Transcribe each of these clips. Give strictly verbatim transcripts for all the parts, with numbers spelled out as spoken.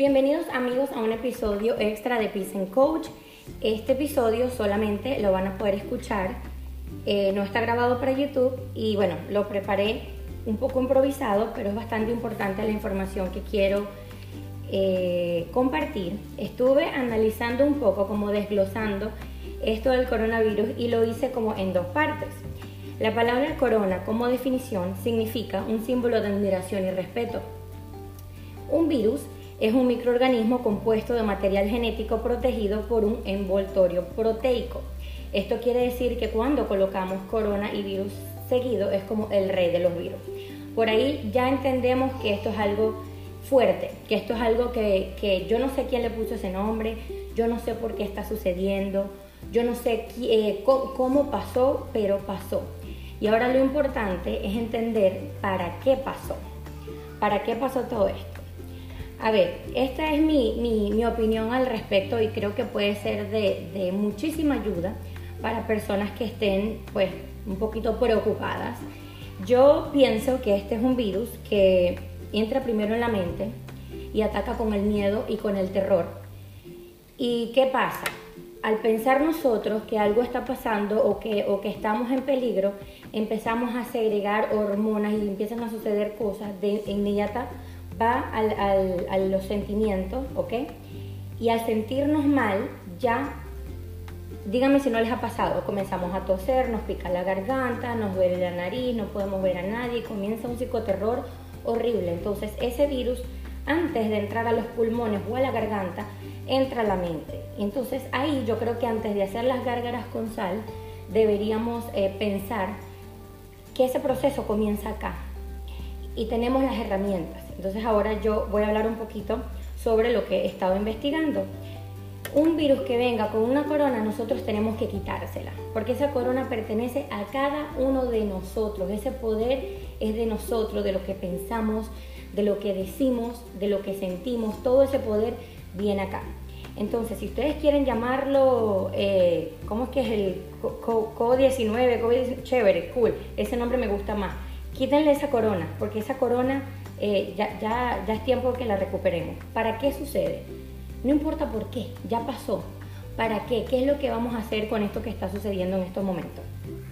Bienvenidos amigos a un episodio extra de Peace and Coach. Este episodio solamente lo van a poder escuchar, eh, no está grabado para YouTube y bueno, lo preparé un poco improvisado, pero es bastante importante la información que quiero eh, compartir. Estuve analizando un poco, como desglosando esto del coronavirus y lo hice como en dos partes. La palabra corona como definición significa un símbolo de admiración y respeto. Un virus es un microorganismo compuesto de material genético protegido por un envoltorio proteico. Esto quiere decir que cuando colocamos corona y virus seguido es como el rey de los virus. Por ahí ya entendemos que esto es algo fuerte, que esto es algo que, que yo no sé quién le puso ese nombre, yo no sé por qué está sucediendo, yo no sé eh, cómo, cómo pasó, pero pasó. Y ahora lo importante es entender para qué pasó, para qué pasó todo esto. A ver, esta es mi, mi, mi opinión al respecto y creo que puede ser de, de muchísima ayuda para personas que estén pues un poquito preocupadas. Yo pienso que este es un virus que entra primero en la mente y ataca con el miedo y con el terror. ¿Y qué pasa? Al pensar nosotros que algo está pasando o que, o que estamos en peligro, empezamos a segregar hormonas y empiezan a suceder cosas de inmediata. Va al, al, a los sentimientos, ¿ok? Y al sentirnos mal, ya, díganme si no les ha pasado, comenzamos a toser, nos pica la garganta, nos duele la nariz, no podemos ver a nadie, comienza un psicoterror horrible. Entonces, ese virus, antes de entrar a los pulmones o a la garganta, entra a la mente. Entonces, ahí yo creo que antes de hacer las gárgaras con sal, deberíamos eh, pensar que ese proceso comienza acá. Y tenemos las herramientas. Entonces ahora yo voy a hablar un poquito sobre lo que he estado investigando. Un virus que venga con una corona, nosotros tenemos que quitársela, porque esa corona pertenece a cada uno de nosotros. Ese poder es de nosotros, de lo que pensamos, de lo que decimos, de lo que sentimos. Todo ese poder viene acá. Entonces, si ustedes quieren llamarlo, eh, ¿cómo es que es el COVID diecinueve? COVID diecinueve, chévere, cool, ese nombre me gusta más. Quítenle esa corona, porque esa corona eh, ya, ya, ya es tiempo que la recuperemos. ¿Para qué sucede? No importa por qué, ya pasó. ¿Para qué? ¿Qué es lo que vamos a hacer con esto que está sucediendo en estos momentos?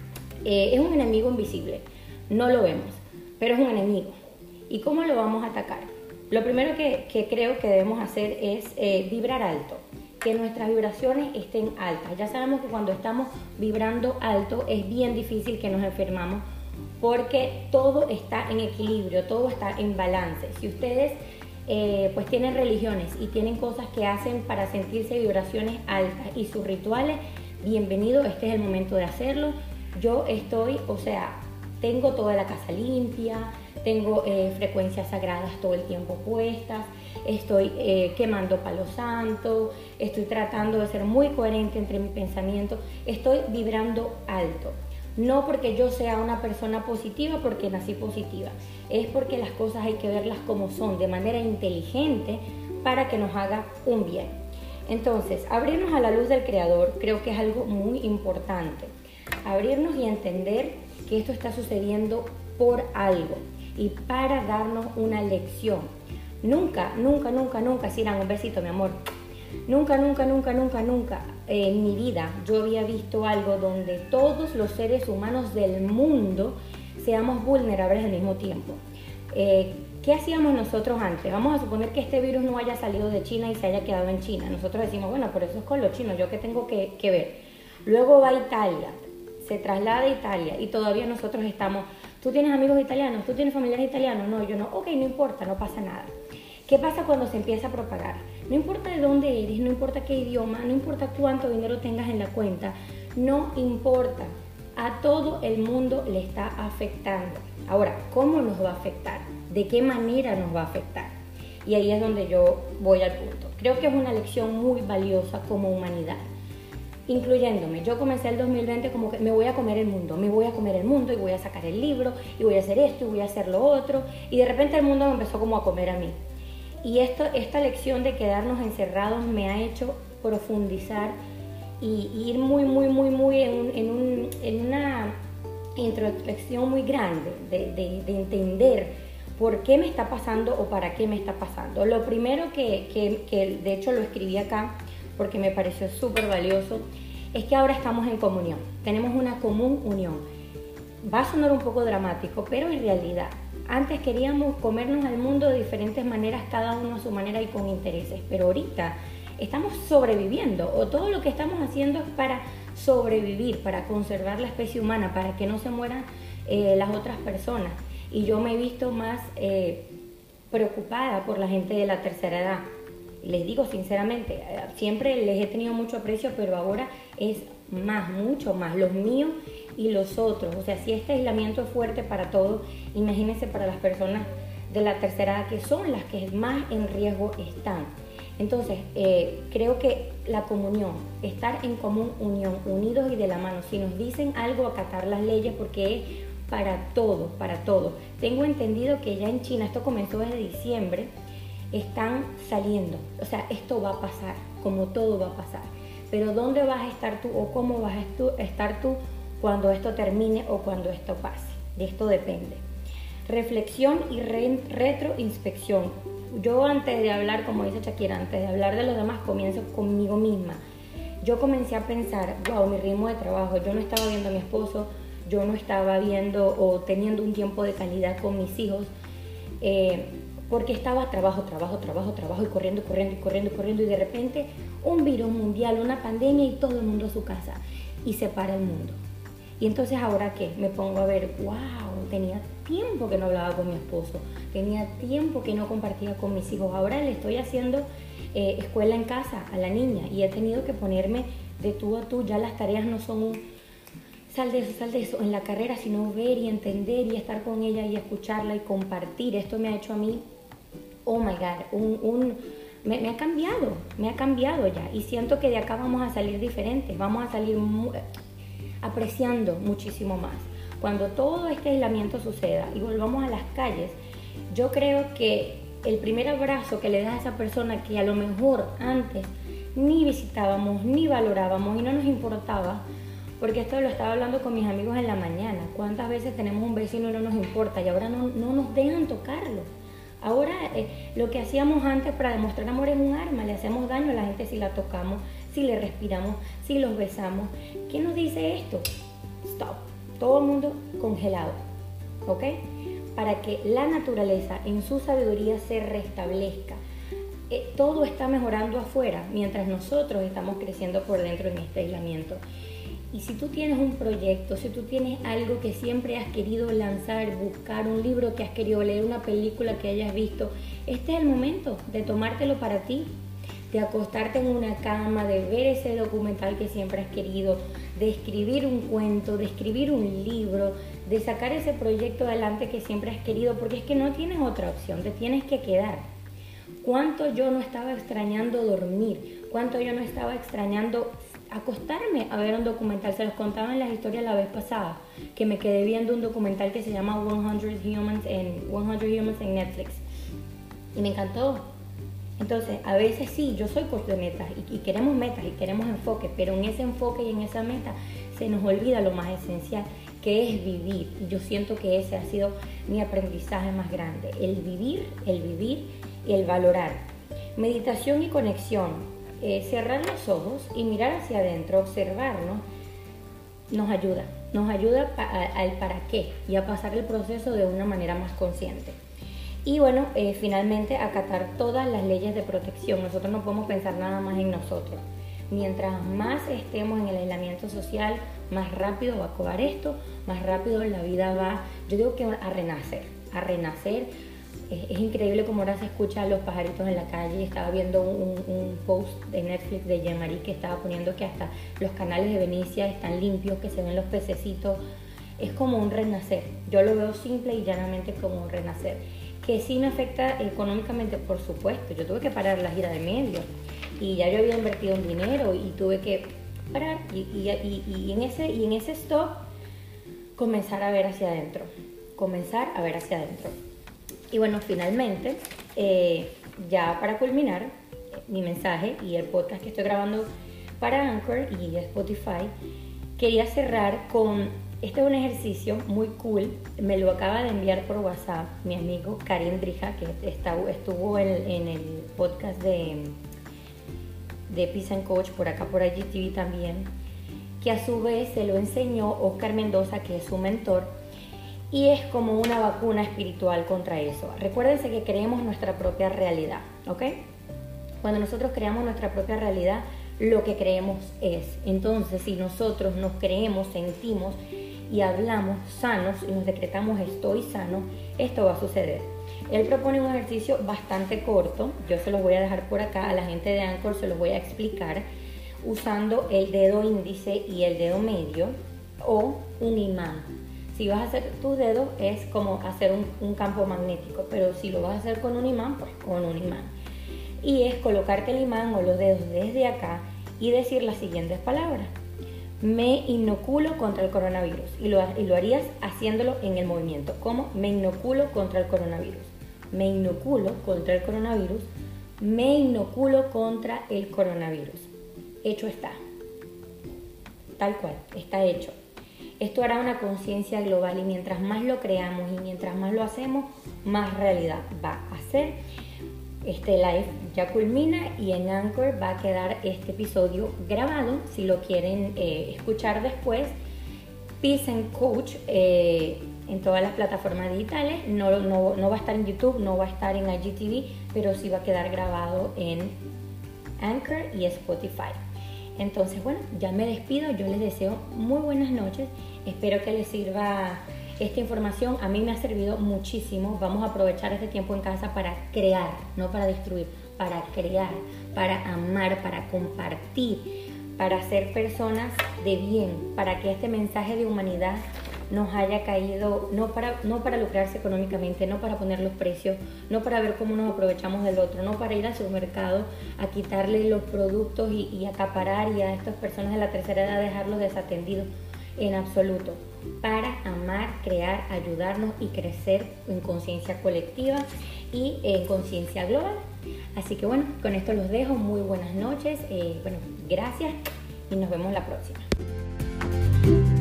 Eh, es un enemigo invisible, no lo vemos, pero es un enemigo. ¿Y cómo lo vamos a atacar? Lo primero que, que creo que debemos hacer es eh, vibrar alto, que nuestras vibraciones estén altas. Ya sabemos que cuando estamos vibrando alto es bien difícil que nos enfermamos, porque todo está en equilibrio, todo está en balance. Si ustedes eh, pues tienen religiones y tienen cosas que hacen para sentirse vibraciones altas y sus rituales, bienvenido, este es el momento de hacerlo. Yo estoy, o sea, tengo toda la casa limpia, tengo eh, frecuencias sagradas todo el tiempo puestas, estoy eh, quemando palo santo, estoy tratando de ser muy coherente entre mi pensamiento, estoy vibrando alto. No porque yo sea una persona positiva, porque nací positiva, es porque las cosas hay que verlas como son, de manera inteligente, para que nos haga un bien. Entonces, abrirnos a la luz del Creador creo que es algo muy importante. Abrirnos y entender que esto está sucediendo por algo y para darnos una lección. Nunca, nunca, nunca, nunca, Siran, un besito, mi amor. Nunca, nunca, nunca, nunca, nunca en mi vida yo había visto algo donde todos los seres humanos del mundo seamos vulnerables al mismo tiempo. Eh, ¿Qué hacíamos nosotros antes? Vamos a suponer que este virus no haya salido de China y se haya quedado en China. Nosotros decimos, bueno, pero eso es con los chinos, ¿yo qué tengo que, que ver? Luego va a Italia, se traslada a Italia y todavía nosotros estamos, ¿tú tienes amigos italianos? ¿Tú tienes familiares italianos? No, yo no. Ok, no importa, no pasa nada. ¿Qué pasa cuando se empieza a propagar? No importa de dónde eres, no importa qué idioma, no importa cuánto dinero tengas en la cuenta, no importa. A todo el mundo le está afectando. Ahora, ¿cómo nos va a afectar? ¿De qué manera nos va a afectar? Y ahí es donde yo voy al punto. Creo que es una lección muy valiosa como humanidad, incluyéndome. Yo comencé el dos mil veinte como que me voy a comer el mundo, me voy a comer el mundo y voy a sacar el libro y voy a hacer esto y voy a hacer lo otro. Y de repente el mundo me empezó como a comer a mí. Y esto, esta lección de quedarnos encerrados me ha hecho profundizar y, y ir muy, muy, muy, muy en, un, en, un, en una introspección muy grande de, de, de entender por qué me está pasando o para qué me está pasando. Lo primero que, que, que de hecho lo escribí acá porque me pareció súper valioso, es que ahora estamos en comunión, tenemos una común unión. Va a sonar un poco dramático, pero en realidad, antes queríamos comernos al mundo de diferentes maneras, cada uno a su manera y con intereses, pero ahorita estamos sobreviviendo, o todo lo que estamos haciendo es para sobrevivir, para conservar la especie humana, para que no se mueran eh, las otras personas. Y yo me he visto más eh, preocupada por la gente de la tercera edad. Les digo sinceramente, siempre les he tenido mucho aprecio, pero ahora es más, mucho más, los míos y los otros. O sea, si este aislamiento es fuerte para todos, imagínense para las personas de la tercera edad, que son las que más en riesgo están. Entonces, eh, creo que la comunión, estar en común unión, unidos y de la mano, si nos dicen algo, acatar las leyes, porque es para todo, para todo. Tengo entendido que ya en China, esto comenzó desde diciembre, están saliendo, o sea, esto va a pasar, como todo va a pasar, pero ¿dónde vas a estar tú o cómo vas a estar tú cuando esto termine o cuando esto pase? De esto depende. Reflexión y re retroinspección. Yo antes de hablar, como dice Shakira, antes de hablar de los demás, comienzo conmigo misma. Yo comencé a pensar, wow, mi ritmo de trabajo, yo no estaba viendo a mi esposo, yo no estaba viendo o teniendo un tiempo de calidad con mis hijos, eh, porque estaba trabajo, trabajo, trabajo, trabajo y corriendo, corriendo, y corriendo, y corriendo y de repente un virus mundial, una pandemia y todo el mundo a su casa y se para el mundo. Y entonces ahora qué, me pongo a ver, wow, tenía tiempo que no hablaba con mi esposo, tenía tiempo que no compartía con mis hijos, ahora le estoy haciendo eh, escuela en casa a la niña y he tenido que ponerme de tú a tú, ya las tareas no son un sal de eso, sal de eso en la carrera, sino ver y entender y estar con ella y escucharla y compartir. Esto me ha hecho a mí, oh my God, un, un, me, me ha cambiado, me ha cambiado ya y siento que de acá vamos a salir diferentes, vamos a salir muy, apreciando muchísimo más. Cuando todo este aislamiento suceda y volvamos a las calles, yo creo que el primer abrazo que le das a esa persona que a lo mejor antes ni visitábamos, ni valorábamos y no nos importaba, porque esto lo estaba hablando con mis amigos en la mañana, cuántas veces tenemos un vecino y no nos importa y ahora no, no nos dejan tocarlo. Ahora eh, lo que hacíamos antes para demostrar amor es un arma, le hacemos daño a la gente si la tocamos, si le respiramos, si los besamos. ¿Qué nos dice esto? Stop. Todo el mundo congelado, ¿ok? Para que la naturaleza en su sabiduría se restablezca. Eh, todo está mejorando afuera mientras nosotros estamos creciendo por dentro en este aislamiento. Y si tú tienes un proyecto, si tú tienes algo que siempre has querido lanzar, buscar, un libro que has querido leer, una película que hayas visto, este es el momento de tomártelo para ti, de acostarte en una cama, de ver ese documental que siempre has querido, de escribir un cuento, de escribir un libro, de sacar ese proyecto adelante que siempre has querido, porque es que no tienes otra opción, te tienes que quedar. ¿Cuánto yo no estaba extrañando dormir? ¿Cuánto yo no estaba extrañando acostarme a ver un documental? Se los contaba en las historias la vez pasada, que me quedé viendo un documental que se llama cien Humans en, cien Humans en Netflix y me encantó. Entonces, a veces sí, yo soy coach de metas y, y queremos metas y queremos enfoque, pero en ese enfoque y en esa meta se nos olvida lo más esencial, que es vivir. Y yo siento que ese ha sido mi aprendizaje más grande, el vivir, el vivir y el valorar. Meditación y conexión. Eh, cerrar los ojos y mirar hacia adentro, observarnos, nos ayuda, nos ayuda pa, a, al para qué y a pasar el proceso de una manera más consciente. Y bueno, eh, finalmente acatar todas las leyes de protección. Nosotros no podemos pensar nada más en nosotros. Mientras más estemos en el aislamiento social, más rápido va a acabar esto, más rápido la vida va, yo digo que a renacer, a renacer. Es increíble como ahora se escucha a los pajaritos en la calle. Estaba viendo un, un post de Netflix de Jean-Marie que estaba poniendo que hasta los canales de Venecia están limpios, que se ven los pececitos. Es como un renacer. Yo lo veo simple y llanamente como un renacer. Que sí me afecta económicamente, por supuesto. Yo tuve que parar la gira de medios y ya yo había invertido un dinero y tuve que parar y, y, y, y, en ese, y en ese stop comenzar a ver hacia adentro. Comenzar a ver hacia adentro. Y bueno, finalmente, eh, ya para culminar mi mensaje y el podcast que estoy grabando para Anchor y Spotify, quería cerrar con este es un ejercicio muy cool, me lo acaba de enviar por WhatsApp mi amigo Karim Drija, que está, estuvo en, en el podcast de, de Peace and Coach, por acá por I G T V también, que a su vez se lo enseñó Oscar Mendoza, que es su mentor, y es como una vacuna espiritual contra eso. Recuérdense que creemos nuestra propia realidad, ¿ok? Cuando nosotros creamos nuestra propia realidad, lo que creemos es. Entonces, si nosotros nos creemos, sentimos y hablamos sanos y nos decretamos estoy sano, esto va a suceder. Él propone un ejercicio bastante corto, yo se los voy a dejar por acá, a la gente de Anchor se los voy a explicar, usando el dedo índice y el dedo medio o un imán. Si vas a hacer tus dedos es como hacer un, un campo magnético, pero si lo vas a hacer con un imán, pues con un imán. Y es colocarte el imán o los dedos desde acá y decir las siguientes palabras. Me inoculo contra el coronavirus. Y lo, y lo harías haciéndolo en el movimiento. ¿Cómo? Me inoculo contra el coronavirus. Me inoculo contra el coronavirus. Me inoculo contra el coronavirus. Hecho está. Tal cual, está hecho. Esto hará una conciencia global y mientras más lo creamos y mientras más lo hacemos, más realidad va a ser. Este live ya culmina y en Anchor va a quedar este episodio grabado si lo quieren eh, escuchar después. Peace and Coach eh, en todas las plataformas digitales, no, no, no va a estar en YouTube, no va a estar en I G T V, pero sí va a quedar grabado en Anchor y Spotify. Entonces, bueno, ya me despido, yo les deseo muy buenas noches, espero que les sirva esta información. A mí me ha servido muchísimo. Vamos a aprovechar este tiempo en casa para crear, no para destruir, para crear, para amar, para compartir, para ser personas de bien, para que este mensaje de humanidad nos haya caído, no para, no para lucrarse económicamente, no para poner los precios, no para ver cómo nos aprovechamos del otro, no para ir al supermercado a quitarle los productos y, y acaparar y a estas personas de la tercera edad dejarlos desatendidos, en absoluto. Para amar, crear, ayudarnos y crecer en conciencia colectiva y en conciencia global. Así que bueno, con esto los dejo. Muy buenas noches. Eh, bueno, gracias y nos vemos la próxima.